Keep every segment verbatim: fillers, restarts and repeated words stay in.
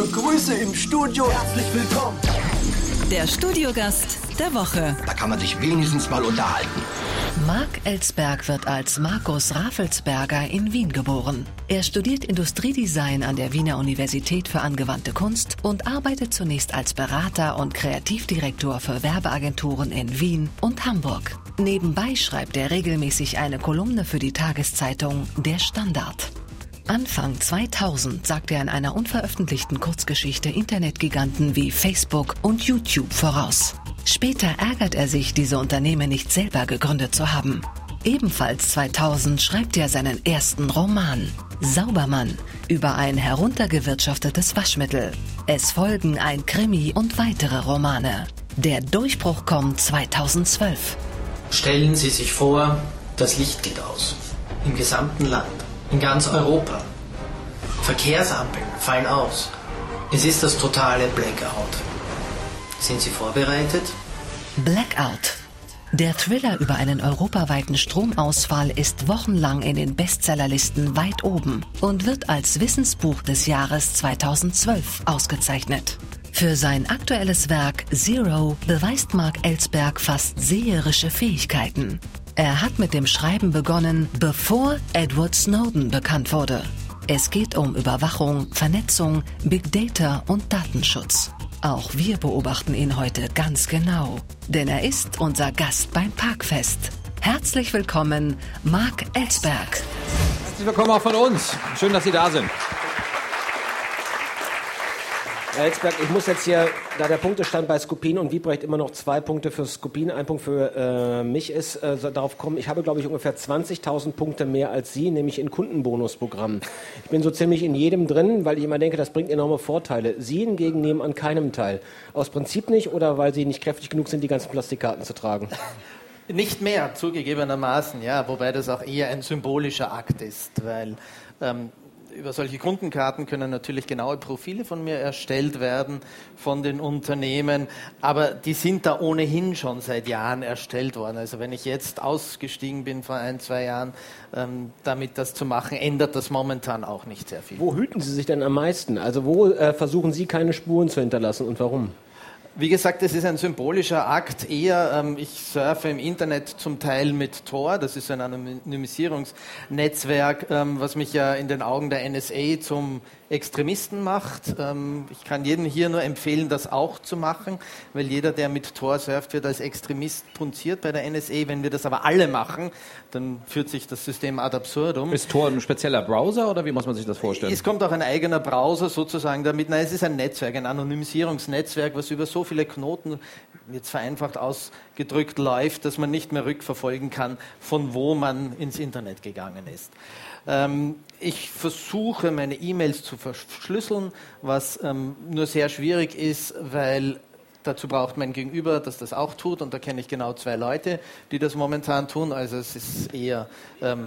begrüße im Studio herzlich willkommen der Studiogast der Woche. Da kann man sich wenigstens mal unterhalten. Marc Ellsberg wird als Markus Raffelsberger in Wien geboren. Er studiert Industriedesign an der Wiener Universität für angewandte Kunst und arbeitet zunächst als Berater und Kreativdirektor für Werbeagenturen in Wien und Hamburg. Nebenbei schreibt er regelmäßig eine Kolumne für die Tageszeitung Der Standard. Anfang zweitausend sagt er in einer unveröffentlichten Kurzgeschichte Internetgiganten wie Facebook und YouTube voraus. Später ärgert er sich, diese Unternehmen nicht selber gegründet zu haben. Ebenfalls zweitausend schreibt er seinen ersten Roman, Saubermann, über ein heruntergewirtschaftetes Waschmittel. Es folgen ein Krimi und weitere Romane. Der Durchbruch kommt zweitausendzwölf. Stellen Sie sich vor, das Licht geht aus. Im gesamten Land. In ganz Europa. Verkehrsampeln fallen aus. Es ist das totale Blackout. Sind Sie vorbereitet? Blackout. Der Thriller über einen europaweiten Stromausfall ist wochenlang in den Bestsellerlisten weit oben und wird als Wissensbuch des Jahres zweitausendzwölf ausgezeichnet. Für sein aktuelles Werk Zero beweist Marc Ellsberg fast seherische Fähigkeiten. Er hat mit dem Schreiben begonnen, bevor Edward Snowden bekannt wurde. Es geht um Überwachung, Vernetzung, Big Data und Datenschutz. Auch wir beobachten ihn heute ganz genau, denn er ist unser Gast beim Parkfest. Herzlich willkommen, Marc Ellsberg. Herzlich willkommen auch von uns. Schön, dass Sie da sind. Herr Ellsberg, ich muss jetzt hier, da der Punktestand bei Skupin und Wiebrecht immer noch zwei Punkte für Skupin, ein Punkt für äh, mich ist, äh, so darauf kommen, ich habe, glaube ich, ungefähr zwanzigtausend Punkte mehr als Sie, nämlich in Kundenbonusprogrammen. Ich bin so ziemlich in jedem drin, weil ich immer denke, das bringt enorme Vorteile. Sie hingegen nehmen an keinem teil. Aus Prinzip nicht oder weil Sie nicht kräftig genug sind, die ganzen Plastikkarten zu tragen? Nicht mehr, zugegebenermaßen, ja, wobei das auch eher ein symbolischer Akt ist, weil ähm, über solche Kundenkarten können natürlich genaue Profile von mir erstellt werden, von den Unternehmen, aber die sind da ohnehin schon seit Jahren erstellt worden. Also wenn ich jetzt ausgestiegen bin vor ein, zwei Jahren, ähm, damit das zu machen, ändert das momentan auch nicht sehr viel. Wo hüten Sie sich denn am meisten? Also wo äh, versuchen Sie keine Spuren zu hinterlassen und warum? Wie gesagt, es ist ein symbolischer Akt eher. Ähm, ich surfe im Internet zum Teil mit Tor, das ist ein Anonymisierungsnetzwerk, ähm, was mich ja in den Augen der N S A zum Extremisten macht. Ähm, ich kann jedem hier nur empfehlen, das auch zu machen, weil jeder, der mit Tor surft, wird als Extremist punziert bei der N S A. Wenn wir das aber alle machen, dann führt sich das System ad absurdum. Ist Tor ein spezieller Browser oder wie muss man sich das vorstellen? Es kommt auch ein eigener Browser sozusagen damit. Nein, es ist ein Netzwerk, ein Anonymisierungsnetzwerk, was über so viele Knoten, jetzt vereinfacht ausgedrückt, läuft, dass man nicht mehr rückverfolgen kann, von wo man ins Internet gegangen ist. Ähm, ich versuche, meine E-Mails zu verschlüsseln, was ähm, nur sehr schwierig ist, weil dazu braucht mein Gegenüber, dass das auch tut, und da kenne ich genau zwei Leute, die das momentan tun, also es ist eher ähm,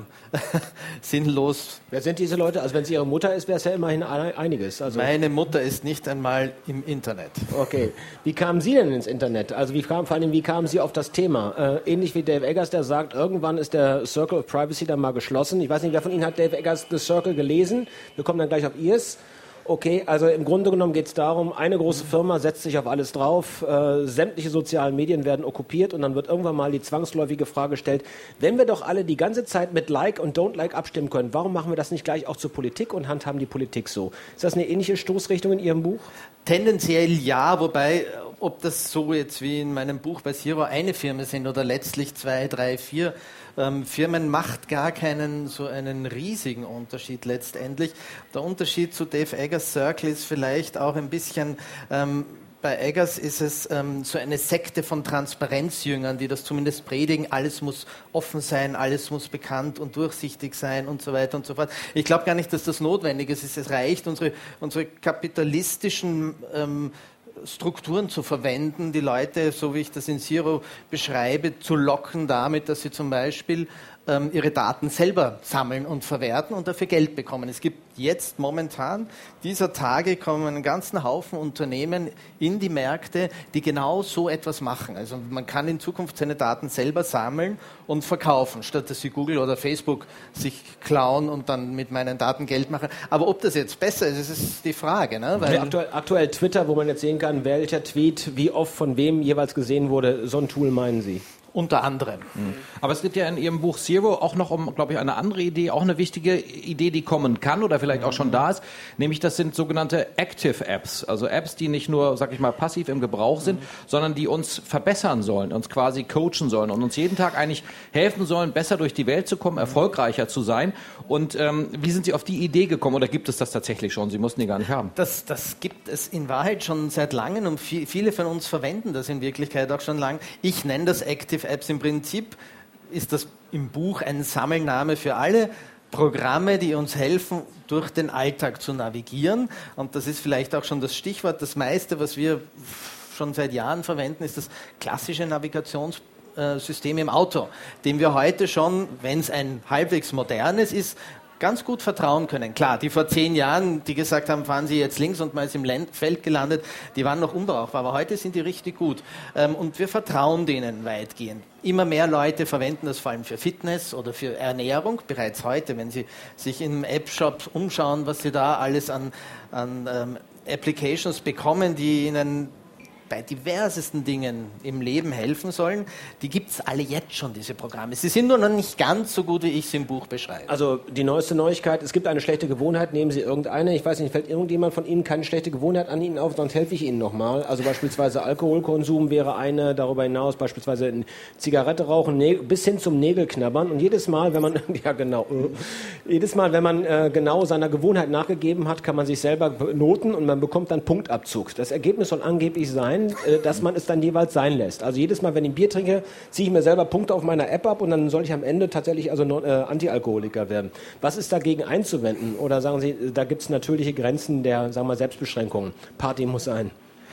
sinnlos. Wer sind diese Leute? Also wenn es Ihre Mutter ist, wäre es ja immerhin einiges. Also Meine Mutter ist nicht einmal im Internet. Okay. Wie kamen Sie denn ins Internet? Also wie kam, vor allem, wie kamen Sie auf das Thema? Äh, ähnlich wie Dave Eggers, der sagt, irgendwann ist der Circle of Privacy dann mal geschlossen. Ich weiß nicht, wer von Ihnen hat Dave Eggers The Circle gelesen? Wir kommen dann gleich auf Ihrs. Okay, also im Grunde genommen geht es darum, eine große Firma setzt sich auf alles drauf, äh, sämtliche sozialen Medien werden okkupiert und dann wird irgendwann mal die zwangsläufige Frage gestellt, wenn wir doch alle die ganze Zeit mit Like und Don't Like abstimmen können, warum machen wir das nicht gleich auch zur Politik und handhaben die Politik so? Ist das eine ähnliche Stoßrichtung in Ihrem Buch? Tendenziell ja, wobei, ob das so jetzt wie in meinem Buch bei Zero eine Firma sind oder letztlich zwei, drei, vier ähm, Firmen, macht gar keinen so einen riesigen Unterschied letztendlich. Der Unterschied zu Dave Eggers Circle ist vielleicht auch ein bisschen, ähm, bei Eggers ist es ähm, so eine Sekte von Transparenzjüngern, die das zumindest predigen, alles muss offen sein, alles muss bekannt und durchsichtig sein und so weiter und so fort. Ich glaube gar nicht, dass das notwendig ist. Es reicht, unsere, unsere kapitalistischen ähm, Strukturen zu verwenden, die Leute, so wie ich das in Zero beschreibe, zu locken damit, dass sie zum Beispiel ähm, ihre Daten selber sammeln und verwerten und dafür Geld bekommen. Es gibt jetzt momentan, dieser Tage kommen einen ganzen Haufen Unternehmen in die Märkte, die genau so etwas machen. Also man kann in Zukunft seine Daten selber sammeln und verkaufen, statt dass sie Google oder Facebook sich klauen und dann mit meinen Daten Geld machen. Aber ob das jetzt besser ist, das ist die Frage. Ne? Weil ja, aktuell, aktuell Twitter, wo man jetzt sehen kann, welcher Tweet wie oft von wem jeweils gesehen wurde, so ein Tool meinen Sie? Unter anderem. Mhm. Aber es gibt ja in Ihrem Buch Zero auch noch um, glaube ich, eine andere Idee, auch eine wichtige Idee, die kommen kann oder vielleicht auch schon da ist, nämlich das sind sogenannte Active Apps, also Apps, die nicht nur, sag ich mal, passiv im Gebrauch sind, mhm. sondern die uns verbessern sollen, uns quasi coachen sollen und uns jeden Tag eigentlich helfen sollen, besser durch die Welt zu kommen, erfolgreicher zu sein. Und ähm, wie sind Sie auf die Idee gekommen oder gibt es das tatsächlich schon? Sie mussten die gar nicht haben. Das, das gibt es in Wahrheit schon seit langem und viel, viele von uns verwenden das in Wirklichkeit auch schon lang. Ich nenne das Active Apps. Im Prinzip ist das im Buch ein Sammelname für alle Programme, die uns helfen, durch den Alltag zu navigieren. Und das ist vielleicht auch schon das Stichwort. Das meiste, was wir schon seit Jahren verwenden, ist das klassische Navigationssystem im Auto, dem wir heute schon, wenn es ein halbwegs modernes ist, ganz gut vertrauen können. Klar, die vor zehn Jahren, die gesagt haben, fahren Sie jetzt links und man ist im Feld gelandet, die waren noch unbrauchbar, aber heute sind die richtig gut. Und wir vertrauen denen weitgehend. Immer mehr Leute verwenden das vor allem für Fitness oder für Ernährung. Bereits heute, wenn Sie sich im App-Shop umschauen, was Sie da alles an, an ähm, Applications bekommen, die Ihnen bei diversesten Dingen im Leben helfen sollen, die gibt es alle jetzt schon, diese Programme. Sie sind nur noch nicht ganz so gut, wie ich es im Buch beschreibe. Also die neueste Neuigkeit, es gibt eine schlechte Gewohnheit, nehmen Sie irgendeine, ich weiß nicht, fällt irgendjemand von Ihnen keine schlechte Gewohnheit an Ihnen auf, sonst helfe ich Ihnen nochmal. Also beispielsweise Alkoholkonsum wäre eine, darüber hinaus beispielsweise Zigarette rauchen, bis hin zum Nägelknabbern und jedes Mal, wenn man, ja genau, jedes Mal, wenn man äh, genau seiner Gewohnheit nachgegeben hat, kann man sich selber noten und man bekommt dann Punktabzug. Das Ergebnis soll angeblich sein, dass man es dann jeweils sein lässt. Also jedes Mal, wenn ich ein Bier trinke, ziehe ich mir selber Punkte auf meiner App ab und dann soll ich am Ende tatsächlich also äh, Antialkoholiker werden. Was ist dagegen einzuwenden? Oder sagen Sie, da gibt es natürliche Grenzen der, sagen wir mal, Selbstbeschränkungen? Party muss sein.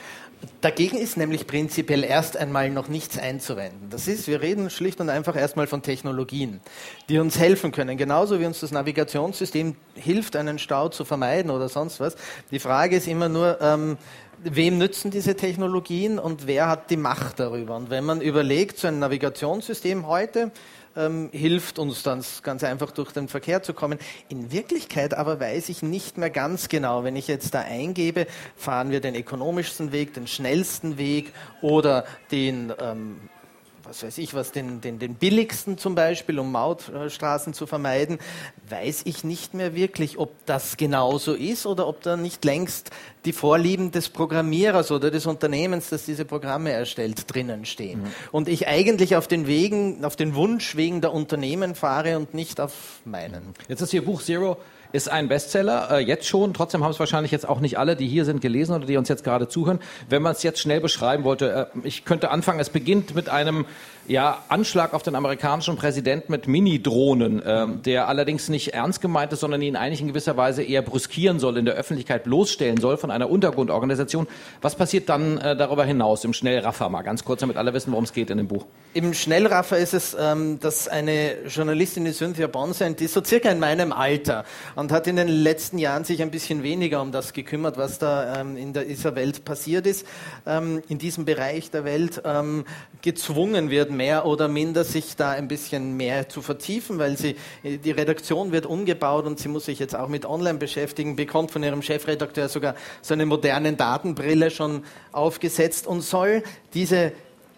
Dagegen ist nämlich prinzipiell erst einmal noch nichts einzuwenden. Das ist, wir reden schlicht und einfach erstmal von Technologien, die uns helfen können. Genauso wie uns das Navigationssystem hilft, einen Stau zu vermeiden oder sonst was. Die Frage ist immer nur, ähm, wem nützen diese Technologien und wer hat die Macht darüber? Und wenn man überlegt, so ein Navigationssystem heute ähm, hilft uns dann ganz einfach durch den Verkehr zu kommen. In Wirklichkeit aber weiß ich nicht mehr ganz genau, wenn ich jetzt da eingebe, fahren wir den ökonomischsten Weg, den schnellsten Weg oder den ähm, was weiß ich was, den, den, den billigsten zum Beispiel, um Mautstraßen zu vermeiden, weiß ich nicht mehr wirklich, ob das genauso ist oder ob da nicht längst die Vorlieben des Programmierers oder des Unternehmens, das diese Programme erstellt, drinnen stehen. Mhm. Und ich eigentlich auf den Wegen, auf den Wunschwegen der Unternehmen fahre und nicht auf meinen. Jetzt ist Ihr Buch Zero ist ein Bestseller, äh, jetzt schon. Trotzdem haben es wahrscheinlich jetzt auch nicht alle, die hier sind, gelesen oder die uns jetzt gerade zuhören. Wenn man es jetzt schnell beschreiben wollte, äh, ich könnte anfangen, es beginnt mit einem ja, Anschlag auf den amerikanischen Präsidenten mit Mini-Drohnen, äh, der allerdings nicht ernst gemeint ist, sondern ihn eigentlich in gewisser Weise eher brüskieren soll, in der Öffentlichkeit bloßstellen soll von einer Untergrundorganisation. Was passiert dann äh, darüber hinaus im Schnellraffer? Mal ganz kurz, damit alle wissen, worum es geht in dem Buch. Im Schnellraffer ist es, ähm, dass eine Journalistin, die Cynthia Bonsant, die ist so circa in meinem Alter und hat in den letzten Jahren sich ein bisschen weniger um das gekümmert, was da ähm, in der, dieser Welt passiert ist, ähm, in diesem Bereich der Welt ähm, gezwungen wird, mehr oder minder sich da ein bisschen mehr zu vertiefen, weil sie, die Redaktion wird umgebaut und sie muss sich jetzt auch mit Online beschäftigen, bekommt von ihrem Chefredakteur sogar so eine moderne Datenbrille schon aufgesetzt und soll diese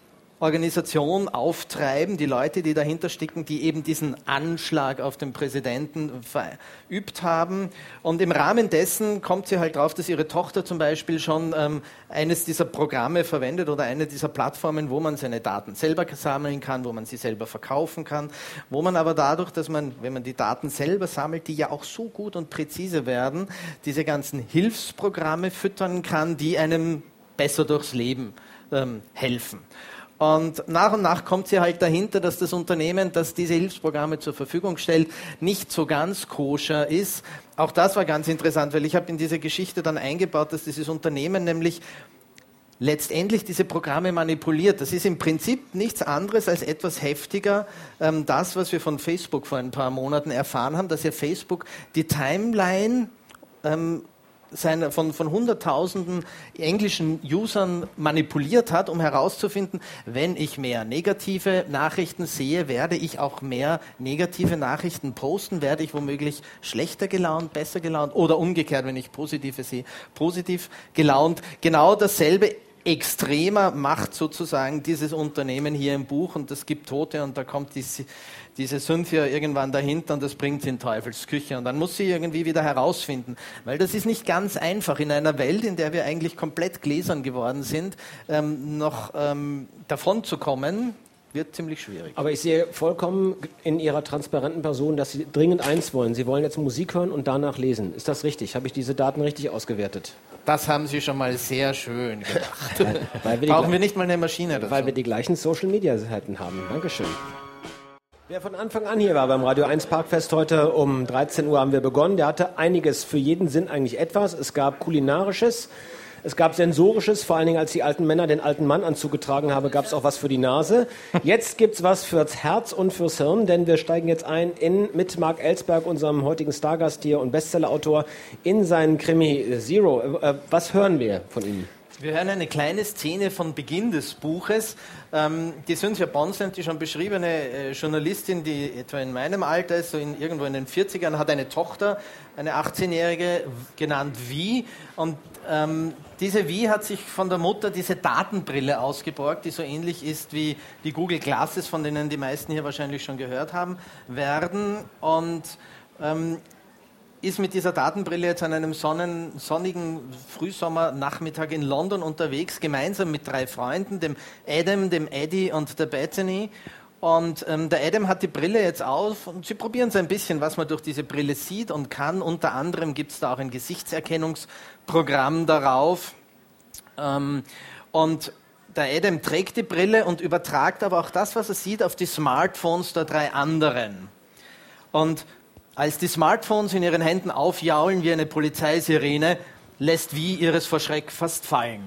Organisation auftreiben, die Leute, die dahinter stecken, die eben diesen Anschlag auf den Präsidenten verübt haben. Und im Rahmen dessen kommt sie halt drauf, dass ihre Tochter zum Beispiel schon ähm, eines dieser Programme verwendet oder eine dieser Plattformen, wo man seine Daten selber sammeln kann, wo man sie selber verkaufen kann, wo man aber dadurch, dass man, wenn man die Daten selber sammelt, die ja auch so gut und präzise werden, diese ganzen Hilfsprogramme füttern kann, die einem besser durchs Leben ähm, helfen. Und nach und nach kommt sie halt dahinter, dass das Unternehmen, das diese Hilfsprogramme zur Verfügung stellt, nicht so ganz koscher ist. Auch das war ganz interessant, weil ich habe in diese Geschichte dann eingebaut, dass dieses Unternehmen nämlich letztendlich diese Programme manipuliert. Das ist im Prinzip nichts anderes als etwas heftiger. Ähm, das, was wir von Facebook vor ein paar Monaten erfahren haben, dass ja Facebook die Timeline ähm, seine, von, von hunderttausenden englischen Usern manipuliert hat, um herauszufinden, wenn ich mehr negative Nachrichten sehe, werde ich auch mehr negative Nachrichten posten, werde ich womöglich schlechter gelaunt, besser gelaunt oder umgekehrt, wenn ich positive sehe, positiv gelaunt. Genau dasselbe extremer macht sozusagen dieses Unternehmen hier im Buch und das gibt Tote und da kommt die, diese Cynthia irgendwann dahinter und das bringt sie in Teufelsküche und dann muss sie irgendwie wieder herausfinden, weil das ist nicht ganz einfach in einer Welt, in der wir eigentlich komplett gläsern geworden sind, ähm, noch ähm, davon zu kommen, wird ziemlich schwierig. Aber ich sehe vollkommen in Ihrer transparenten Person, dass Sie dringend eins wollen. Sie wollen jetzt Musik hören und danach lesen. Ist das richtig? Habe ich diese Daten richtig ausgewertet? Das haben Sie schon mal sehr schön gemacht. Weil, weil wir Brauchen wir nicht mal eine Maschine dazu. Weil wir die gleichen Social-Media-Seiten haben. Dankeschön. Wer von Anfang an hier war beim Radio eins Parkfest heute um dreizehn Uhr haben wir begonnen, der hatte einiges, für jeden Sinn eigentlich etwas. Es gab Kulinarisches, es gab Sensorisches, vor allen Dingen als die alten Männer den alten Mann anzugetragen haben, gab es auch was für die Nase. Jetzt gibt es was fürs Herz und fürs Hirn, denn wir steigen jetzt ein in, mit Mark Ellsberg, unserem heutigen Stargast hier und Bestsellerautor, in seinen Krimi Zero. Äh, was hören wir von Ihnen? Wir hören eine kleine Szene von Beginn des Buches. Ähm, die Cynthia Bonsland, die schon beschriebene äh, Journalistin, die etwa in meinem Alter ist, so in, irgendwo in den vierzigern, hat eine Tochter, eine achtzehnjährige, genannt Vi. Und ähm, diese Vi hat sich von der Mutter diese Datenbrille ausgeborgt, die so ähnlich ist wie die Google Glasses, von denen die meisten hier wahrscheinlich schon gehört haben werden. Und ähm, ist mit dieser Datenbrille jetzt an einem sonnen, sonnigen Frühsommernachmittag in London unterwegs, gemeinsam mit drei Freunden, dem Adam, dem Eddie und der Bethany. Und ähm, der Adam hat die Brille jetzt auf und sie probieren so ein bisschen, was man durch diese Brille sieht und kann. Unter anderem gibt es da auch ein Gesichtserkennungsprogramm darauf. Ähm, und der Adam trägt die Brille und übertragt aber auch das, was er sieht, auf die Smartphones der drei anderen. Und als die Smartphones in ihren Händen aufjaulen wie eine Polizeisirene, lässt Vi ihres vor Schreck fast fallen.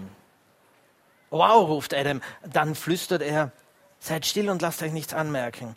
Wow, ruft Adam. Dann flüstert er, seid still und lasst euch nichts anmerken.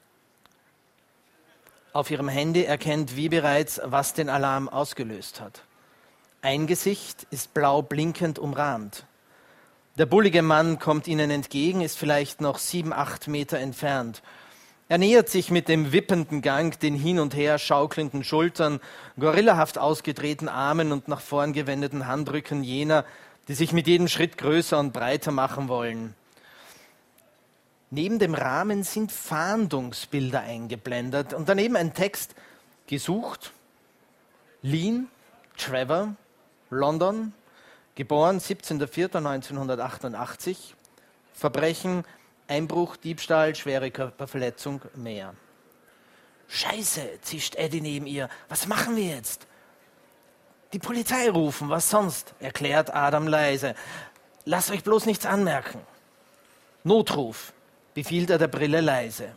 Auf ihrem Handy erkennt Vi bereits, was den Alarm ausgelöst hat. Ein Gesicht ist blau blinkend umrahmt. Der bullige Mann kommt ihnen entgegen, ist vielleicht noch sieben, acht Meter entfernt. Er nähert sich mit dem wippenden Gang, den hin und her schaukelnden Schultern, gorillahaft ausgedrehten Armen und nach vorn gewendeten Handrücken jener, die sich mit jedem Schritt größer und breiter machen wollen. Neben dem Rahmen sind Fahndungsbilder eingeblendet und daneben ein Text: gesucht, Lean, Trevor, London, geboren siebzehnter vierter neunzehnhundertachtundachtzig, Verbrechen, Einbruch, Diebstahl, schwere Körperverletzung, mehr. Scheiße, zischt Eddie neben ihr. Was machen wir jetzt? Die Polizei rufen, was sonst? Erklärt Adam leise. Lasst euch bloß nichts anmerken. Notruf, befiehlt er der Brille leise.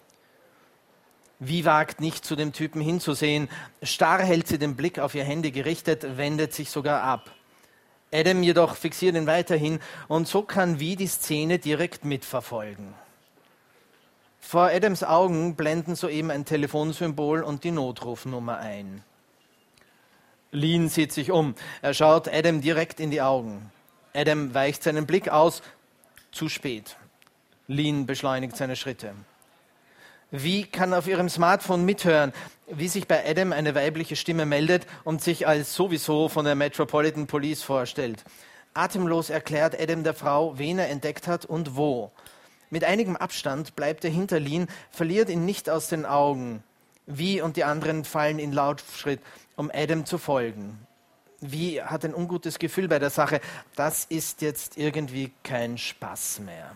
Vi wagt nicht, zu dem Typen hinzusehen. Starr hält sie den Blick auf ihr Handy gerichtet, wendet sich sogar ab. Adam jedoch fixiert ihn weiterhin und so kann Vi die Szene direkt mitverfolgen. Vor Adams Augen blenden soeben ein Telefonsymbol und die Notrufnummer ein. Lean sieht sich um. Er schaut Adam direkt in die Augen. Adam weicht seinen Blick aus. Zu spät. Lean beschleunigt seine Schritte. Vi kann auf ihrem Smartphone mithören, wie sich bei Adam eine weibliche Stimme meldet und sich als sowieso von der Metropolitan Police vorstellt. Atemlos erklärt Adam der Frau, wen er entdeckt hat und wo. Mit einigem Abstand bleibt er hinter Lean, verliert ihn nicht aus den Augen. Vi und die anderen fallen in Laufschritt, um Adam zu folgen. Vi hat ein ungutes Gefühl bei der Sache. Das ist jetzt irgendwie kein Spaß mehr.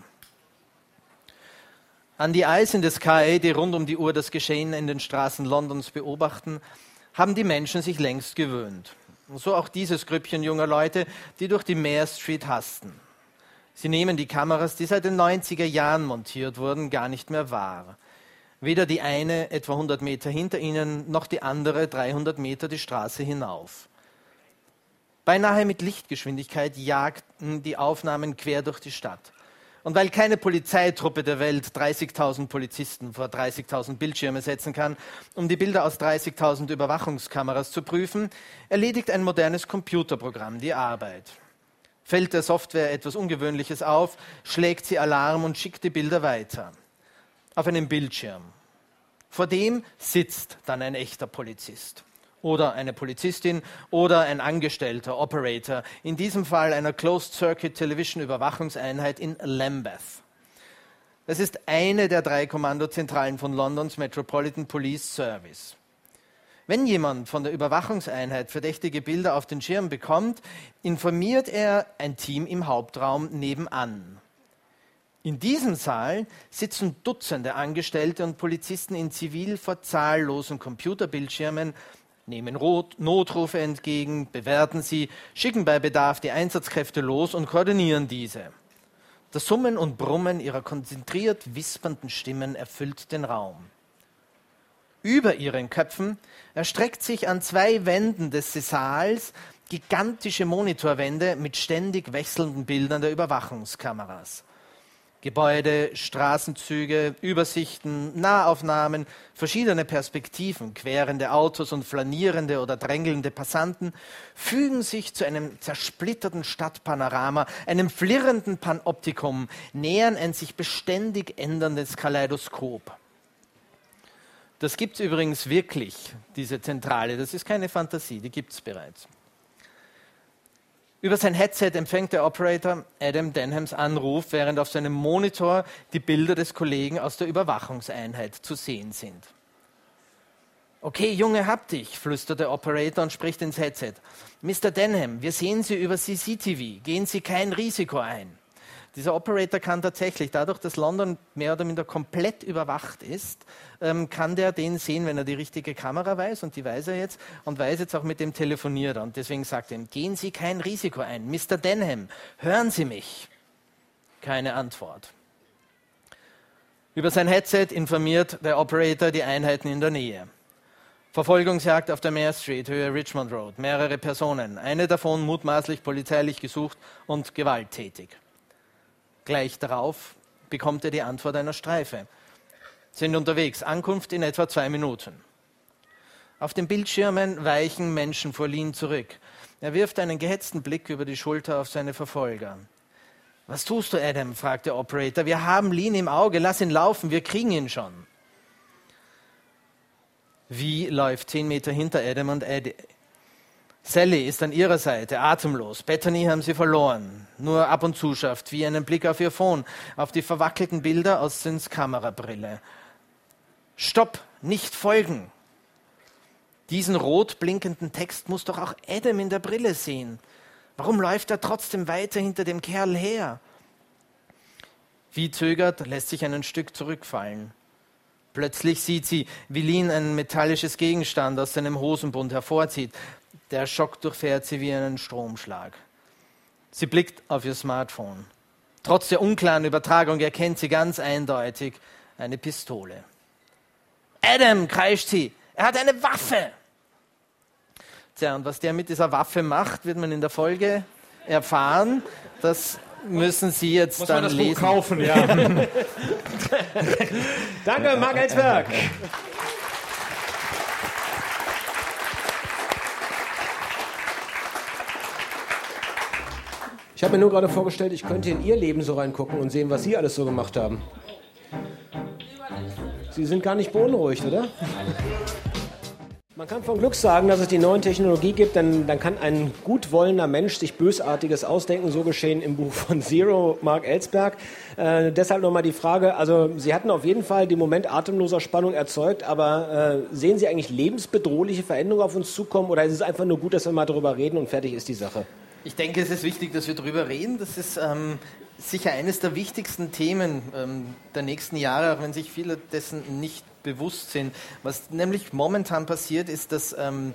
An die Eyes in the Sky, die rund um die Uhr das Geschehen in den Straßen Londons beobachten, haben die Menschen sich längst gewöhnt. So auch dieses Grüppchen junger Leute, die durch die Mare Street hasten. Sie nehmen die Kameras, die seit den neunziger Jahren montiert wurden, gar nicht mehr wahr. Weder die eine etwa hundert Meter hinter ihnen, noch die andere dreihundert Meter die Straße hinauf. Beinahe mit Lichtgeschwindigkeit jagten die Aufnahmen quer durch die Stadt. Und weil keine Polizeitruppe der Welt dreißigtausend Polizisten vor dreißigtausend Bildschirme setzen kann, um die Bilder aus dreißigtausend Überwachungskameras zu prüfen, erledigt ein modernes Computerprogramm die Arbeit. Fällt der Software etwas Ungewöhnliches auf, schlägt sie Alarm und schickt die Bilder weiter. Auf einem Bildschirm. Vor dem sitzt dann ein echter Polizist. Oder eine Polizistin oder ein Angestellter, Operator, in diesem Fall einer Closed-Circuit-Television-Überwachungseinheit in Lambeth. Das ist eine der drei Kommandozentralen von Londons Metropolitan Police Service. Wenn jemand von der Überwachungseinheit verdächtige Bilder auf den Schirm bekommt, informiert er ein Team im Hauptraum nebenan. In diesem Saal sitzen Dutzende Angestellte und Polizisten in Zivil vor zahllosen Computerbildschirmen, nehmen Notrufe entgegen, bewerten sie, schicken bei Bedarf die Einsatzkräfte los und koordinieren diese. Das Summen und Brummen ihrer konzentriert wispernden Stimmen erfüllt den Raum. Über ihren Köpfen erstreckt sich an zwei Wänden des Saals gigantische Monitorwände mit ständig wechselnden Bildern der Überwachungskameras. Gebäude, Straßenzüge, Übersichten, Nahaufnahmen, verschiedene Perspektiven, querende Autos und flanierende oder drängelnde Passanten fügen sich zu einem zersplitterten Stadtpanorama, einem flirrenden Panoptikum, nähern ein sich beständig änderndes Kaleidoskop. Das gibt es übrigens wirklich, diese Zentrale, das ist keine Fantasie, die gibt es bereits. Über sein Headset empfängt der Operator Adam Denhams Anruf, während auf seinem Monitor die Bilder des Kollegen aus der Überwachungseinheit zu sehen sind. Okay, Junge, hab dich, flüstert der Operator und spricht ins Headset. Mister Denham, wir sehen Sie über C C T V, gehen Sie kein Risiko ein. Dieser Operator kann tatsächlich, dadurch, dass London mehr oder minder komplett überwacht ist, ähm, kann der den sehen, wenn er die richtige Kamera weiß, und die weiß er jetzt, und weiß jetzt auch, mit dem telefoniert er. Und deswegen sagt er ihm, gehen Sie kein Risiko ein. Mister Denham, hören Sie mich. Keine Antwort. Über sein Headset informiert der Operator die Einheiten in der Nähe. Verfolgungsjagd auf der Mare Street, Höhe Richmond Road, mehrere Personen, eine davon mutmaßlich polizeilich gesucht und gewalttätig. Gleich darauf bekommt er die Antwort einer Streife. Sind unterwegs, Ankunft in etwa zwei Minuten. Auf den Bildschirmen weichen Menschen vor Lean zurück. Er wirft einen gehetzten Blick über die Schulter auf seine Verfolger. Was tust du, Adam? Fragt der Operator. Wir haben Lean im Auge, lass ihn laufen, wir kriegen ihn schon. Wie läuft zehn Meter hinter Adam und Eddie. Sally ist an ihrer Seite, atemlos. Bethany haben sie verloren. Nur ab und zu schafft wie einen Blick auf ihr Phone, auf die verwackelten Bilder aus Sins Kamerabrille. Stopp, nicht folgen. Diesen rot blinkenden Text muss doch auch Adam in der Brille sehen. Warum läuft er trotzdem weiter hinter dem Kerl her? Wie zögert, lässt sich ein Stück zurückfallen. Plötzlich sieht sie, wie Lean ein metallisches Gegenstand aus seinem Hosenbund hervorzieht. Der Schock durchfährt sie wie einen Stromschlag. Sie blickt auf ihr Smartphone. Trotz der unklaren Übertragung erkennt sie ganz eindeutig eine Pistole. Adam, kreischt sie, er hat eine Waffe. Tja, und was der mit dieser Waffe macht, wird man in der Folge erfahren. Das müssen Sie jetzt Muss dann man das lesen. Buch kaufen, ja. Danke, Marc Ellsberg. Ich habe mir nur gerade vorgestellt, ich könnte in Ihr Leben so reingucken und sehen, was Sie alles so gemacht haben. Sie sind gar nicht beunruhigt, oder? Man kann von Glück sagen, dass es die neue Technologie gibt, denn dann kann ein gut wollender Mensch sich Bösartiges ausdenken. So geschehen im Buch von Zero, Marc Ellsberg. Äh, deshalb nochmal die Frage, also Sie hatten auf jeden Fall den Moment atemloser Spannung erzeugt, aber äh, sehen Sie eigentlich lebensbedrohliche Veränderungen auf uns zukommen oder ist es einfach nur gut, dass wir mal darüber reden und fertig ist die Sache? Ich denke, es ist wichtig, dass wir darüber reden. Das ist ähm, sicher eines der wichtigsten Themen ähm, der nächsten Jahre, auch wenn sich viele dessen nicht bewusst sind. Was nämlich momentan passiert, ist, dass ähm,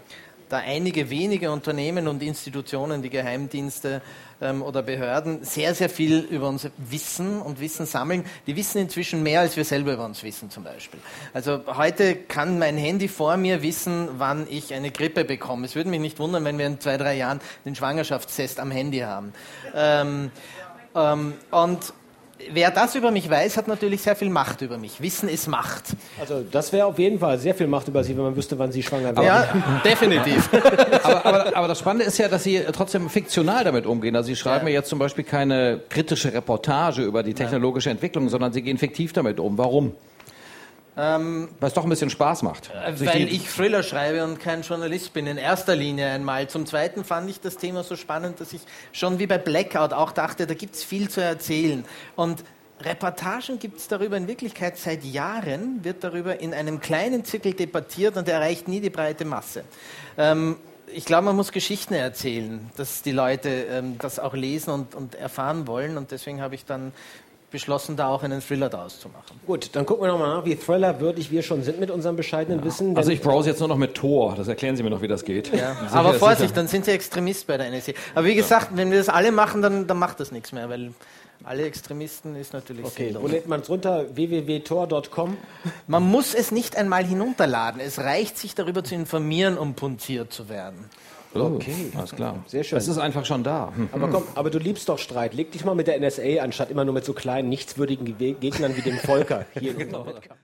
da einige wenige Unternehmen und Institutionen, die Geheimdienste ähm, oder Behörden, sehr, sehr viel über uns wissen und Wissen sammeln. Die wissen inzwischen mehr, als wir selber über uns wissen zum Beispiel. Also heute kann mein Handy vor mir wissen, wann ich eine Grippe bekomme. Es würde mich nicht wundern, wenn wir in zwei, drei Jahren den Schwangerschaftstest am Handy haben. Ähm, ähm, und wer das über mich weiß, hat natürlich sehr viel Macht über mich. Wissen ist Macht. Also das wäre auf jeden Fall sehr viel Macht über Sie, wenn man wüsste, wann Sie schwanger werden. Ja, definitiv. aber, aber, aber das Spannende ist ja, dass Sie trotzdem fiktional damit umgehen. Also Sie schreiben ja, ja jetzt zum Beispiel keine kritische Reportage über die technologische Entwicklung, sondern Sie gehen fiktiv damit um. Warum? Ähm, Weil es doch ein bisschen Spaß macht. Weil ich Thriller schreibe und kein Journalist bin, in erster Linie einmal. Zum Zweiten fand ich das Thema so spannend, dass ich schon wie bei Blackout auch dachte, da gibt es viel zu erzählen. Und Reportagen gibt es darüber in Wirklichkeit seit Jahren, wird darüber in einem kleinen Zirkel debattiert und erreicht nie die breite Masse. Ähm, ich glaube, man muss Geschichten erzählen, dass die Leute ähm, das auch lesen und, und erfahren wollen. Und deswegen habe ich dann beschlossen, da auch einen Thriller daraus zu machen. Gut, dann gucken wir nochmal nach, wie Thriller-würdig wir schon sind mit unserem bescheidenen ja. Wissen. Also ich browse jetzt nur noch mit Tor, das erklären Sie mir noch, wie das geht. Ja. Aber Vorsicht, dann sind Sie Extremist bei der N S A. Aber wie gesagt, ja. wenn wir das alle machen, dann, dann macht das nichts mehr, weil alle Extremisten ist natürlich okay. sehr Wo lädt man es runter? w w w punkt tor punkt com? Man muss es nicht einmal hinunterladen. Es reicht, sich darüber zu informieren, um punziert zu werden. Okay, alles klar. Sehr schön. Es ist einfach schon da. Aber komm, aber du liebst doch Streit. Leg dich mal mit der N S A, anstatt immer nur mit so kleinen, nichtswürdigen Gegnern wie dem Volker hier.